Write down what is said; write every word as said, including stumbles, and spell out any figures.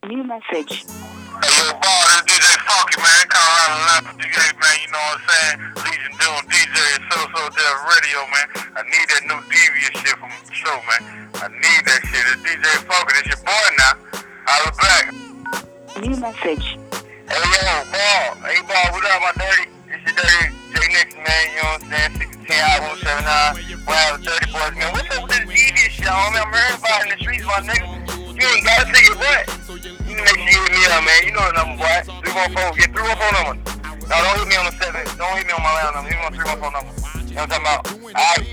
New message. Hey, yo, ball, this D J Funky, man. Colorado Lapper D J, man. You know what I'm saying? Legion doing D J at So So Dev Radio, man. I need that new devious shit from the show, man. I need that shit. It's D J Funky. It's your boy now. Holla back. New message. Hey, yo, ball. Hey, ball, what up, my dirty? It's your dirty J Nix, man. You know what I'm saying? six ten, I one seven nine. Wow, dirty boys, man. What's up with this devious shit, homie? I'm hearing about it in the streets, my nigga. You ain't gotta say your butt. You can make sure you hit me up, man. You know the number, boy. three one four. Get three one four number. No, don't hit me on the seven. Don't hit me on my loud number. Hit me on the three one four number. You know what I'm talking about? All right.